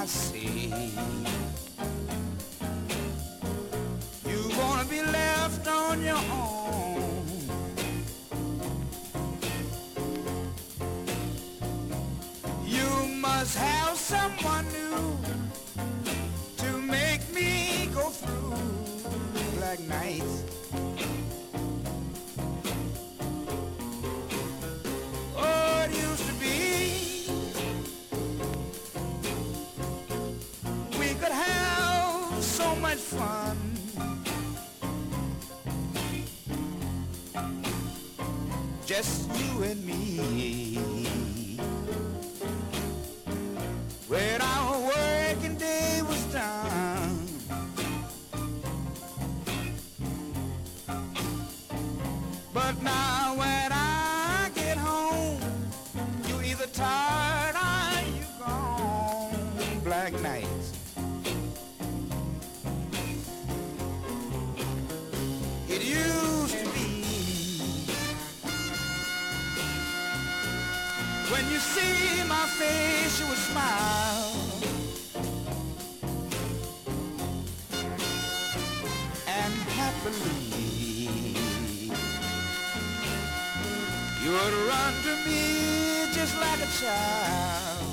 I see. You wanna be left on your own. You must have someone new to make me go through black nights. Oh, it used to be we could have so much fun. Just you and me. When our working day was done, but now when I get home, you either tired or you gone. Black nights. It used to be when you see my face, you would smile, and happily you would run to me just like a child.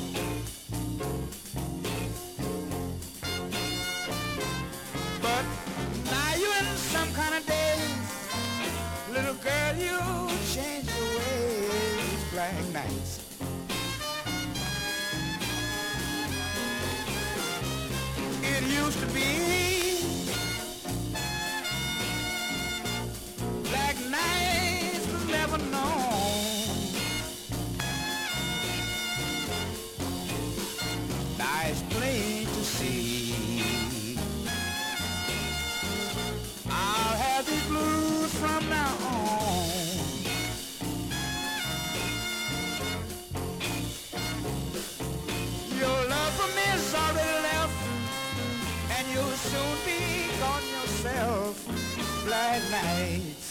But now you're in some kind of daze, little girl, you changed your ways. Black nights. It used to be black nights was never known. Now it's plain to see I'll have these blues from now on. Your love for me is already left, and you'll soon be gone yourself. Black nights.